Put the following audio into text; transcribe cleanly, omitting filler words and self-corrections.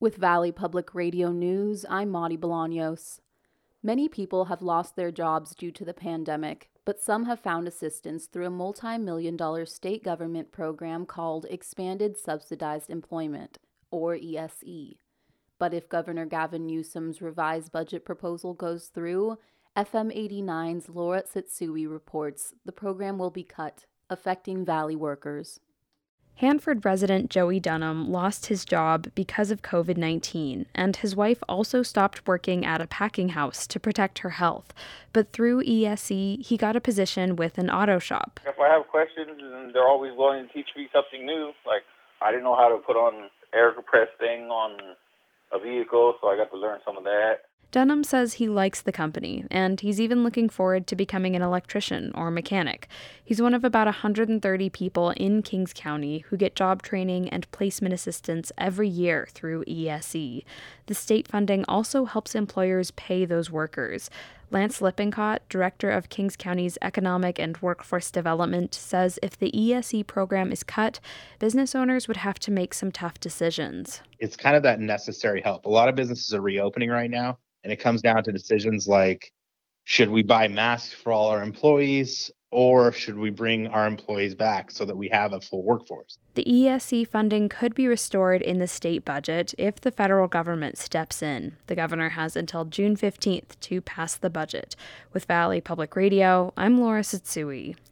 With Valley Public Radio News, I'm Maudie Bolaños. Many people have lost their jobs due to the pandemic, but some have found assistance through a multi-million-dollar state government program called Expanded Subsidized Employment, or ESE. But if Governor Gavin Newsom's revised budget proposal goes through, FM 89's Laura Tsutsui reports the program will be cut, affecting Valley workers. Hanford resident Joey Dunham lost his job because of COVID-19, and his wife also stopped working at a packing house to protect her health. But through ESE, he got a position with an auto shop. If I have questions, and they're always willing to teach me something new, like I didn't know how to put on air compress thing on a vehicle, so I got to learn some of that. Dunham says he likes the company, and he's even looking forward to becoming an electrician or mechanic. He's one of about 130 people in Kings County who get job training and placement assistance every year through ESE. The state funding also helps employers pay those workers. Lance Lippincott, director of Kings County's Economic and Workforce Development, says if the ESE program is cut, business owners would have to make some tough decisions. It's kind of that necessary help. A lot of businesses are reopening right now. And it comes down to decisions like, should we buy masks for all our employees, or should we bring our employees back so that we have a full workforce? The ESE funding could be restored in the state budget if the federal government steps in. The governor has until June 15th to pass the budget. With Valley Public Radio, I'm Laura Tsutsui.